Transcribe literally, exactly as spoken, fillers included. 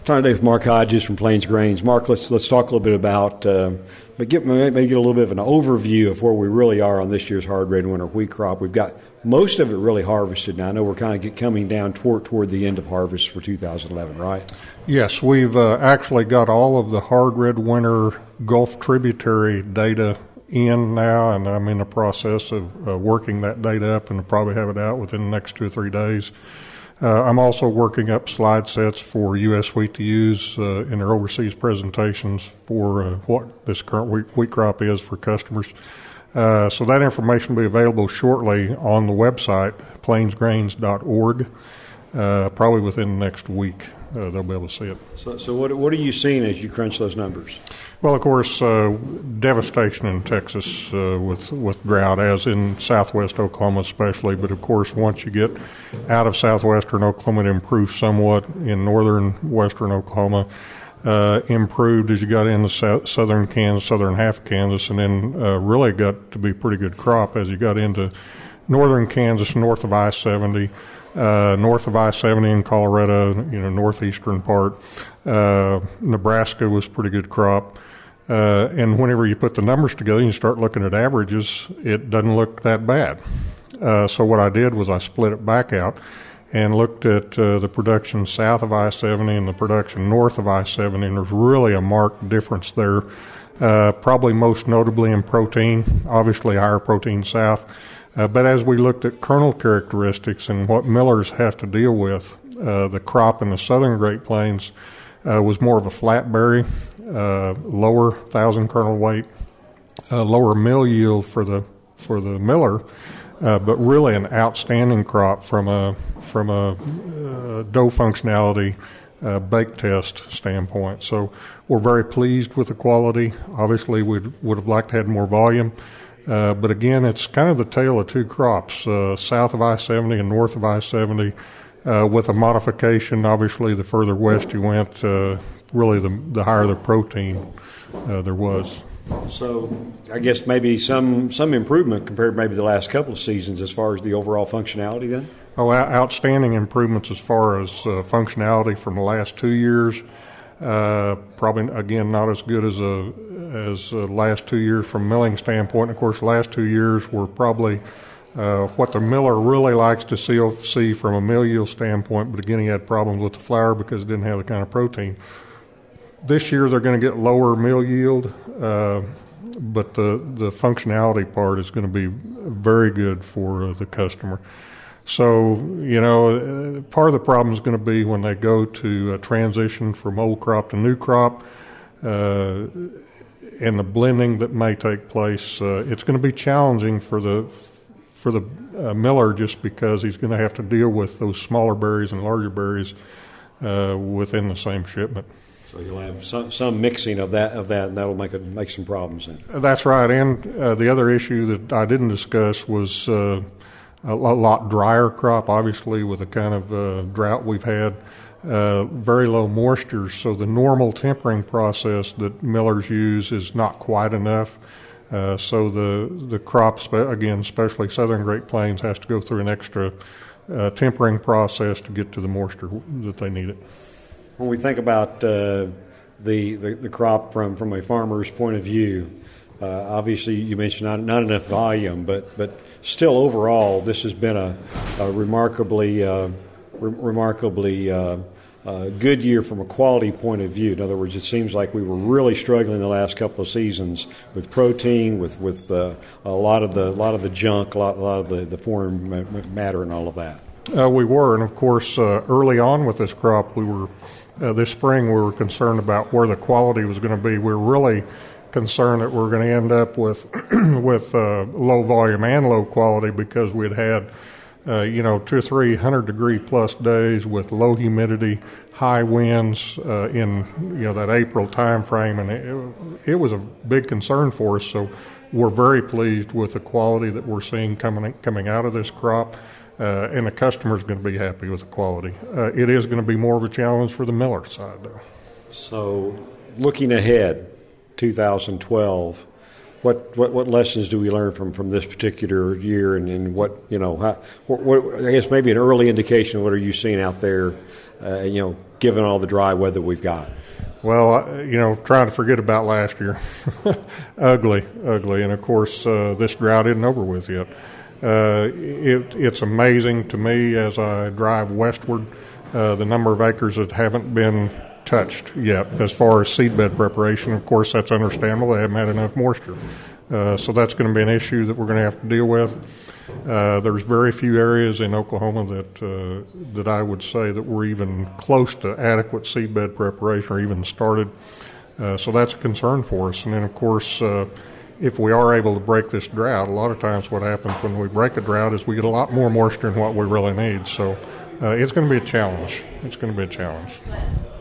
Talking today with Mark Hodges from Plains Grains. Mark, let's let's talk a little bit about, uh, but get maybe get a little bit of an overview of where we really are on this year's hard red winter wheat crop. We've got most of it really harvested now. I know we're kind of get coming down toward toward the end of harvest for two thousand eleven, right? Yes, we've uh, actually got all of the hard red winter Gulf tributary data in now, and I'm in the process of uh, working that data up, and I'll probably have it out within the next two or three days. Uh, I'm also working up slide sets for U S Wheat to use uh, in their overseas presentations for uh, what this current wheat, wheat crop is for customers. Uh, so that information will be available shortly on the website, plains grains dot org, uh, probably within the next week. Uh, they'll be able to see it. So, so what, what are you seeing as you crunch those numbers? Well, of course, uh, devastation in Texas uh, with with drought, as in southwest Oklahoma especially. But, of course, once you get out of southwestern Oklahoma, it improved somewhat in northern western Oklahoma, uh, improved as you got into so- southern Kansas, southern half of Kansas, and then uh, really got to be pretty good crop as you got into northern Kansas, north of I seventy. Uh, north of I seventy in Colorado, you know, northeastern part. Uh, Nebraska was pretty good crop. Uh, and whenever you put the numbers together and you start looking at averages, it doesn't look that bad. Uh, so what I did was I split it back out and looked at uh, the production south of I seventy and the production north of I seventy, and there's really a marked difference there. Uh, probably most notably in protein, obviously higher protein south. Uh, but as we looked at kernel characteristics and what millers have to deal with, uh, the crop in the southern Great Plains uh, was more of a flat berry, uh, lower thousand kernel weight, uh, lower mill yield for the for the miller, uh, but really an outstanding crop from a from a uh, dough functionality uh, bake test standpoint. So we're very pleased with the quality. Obviously, we would have liked to have more volume. Uh, but again, it's kind of the tale of two crops, uh, south of I seventy and north of I seventy, uh, with a modification. Obviously, the further west you went, uh, really the, the higher the protein uh, there was. So I guess maybe some, some improvement compared to maybe the last couple of seasons as far as the overall functionality then? Oh, outstanding improvements as far as uh, functionality from the last two years. Uh, probably, again, not as good as a as the last two years from a milling standpoint. Of course, the last two years were probably uh, what the miller really likes to see, see from a mill yield standpoint, but again, he had problems with the flour because it didn't have the kind of protein. This year, they're going to get lower mill yield, uh, but the, the functionality part is going to be very good for uh, the customer. So, you know, part of the problem is going to be when they go to a transition from old crop to new crop, uh, and the blending that may take place. Uh, it's going to be challenging for the for the uh, miller just because he's going to have to deal with those smaller berries and larger berries uh, within the same shipment. So you'll have some, some mixing of that of that, and that'll make a, make some problems then. That's right. And uh, the other issue that I didn't discuss was uh, a lot drier crop, obviously, with the kind of uh, drought we've had. Uh, very low moisture, so the normal tempering process that millers use is not quite enough. Uh, so the the crop, again, especially southern Great Plains, has to go through an extra uh, tempering process to get to the moisture that they need it. When we think about uh, the, the the crop from, from a farmer's point of view, uh, obviously you mentioned not, not enough volume, but but still overall this has been a, a remarkably uh, re- remarkably uh, uh, good year from a quality point of view. In other words, it seems like we were really struggling the last couple of seasons with protein, with with uh, a lot of the lot of the junk, a lot, a lot of the, the foreign matter, and all of that. Uh, we were, and of course, uh, early on with this crop, we were uh, this spring we were concerned about where the quality was going to be. We were really concerned that we we're going to end up with with uh, low volume and low quality because we had had uh, you know two or three hundred degree plus days with low humidity, high winds uh, in you know that April time frame, and it, it was a big concern for us. So we're very pleased with the quality that we're seeing coming coming out of this crop. Uh, and the customer's going to be happy with the quality. Uh, it is going to be more of a challenge for the miller side, though. So, looking ahead, two thousand twelve, what, what, what lessons do we learn from, from this particular year, and, and what you know? How, what, what, I guess maybe an early indication of what are you seeing out there? Uh, you know, given all the dry weather we've got? Well, you know, trying to forget about last year. ugly, ugly. And, of course, uh, this drought isn't over with yet. Uh, it, it's amazing to me as I drive westward uh, the number of acres that haven't been touched yet as far as seedbed preparation. Of course, that's understandable. They haven't had enough moisture. Uh, so that's going to be an issue that we're going to have to deal with. Uh, there's very few areas in Oklahoma that uh, that I would say that we're even close to adequate seedbed preparation or even started. Uh, so that's a concern for us. And then, of course, uh, if we are able to break this drought, a lot of times what happens when we break a drought is we get a lot more moisture than what we really need. So uh, it's going to be a challenge. It's going to be a challenge.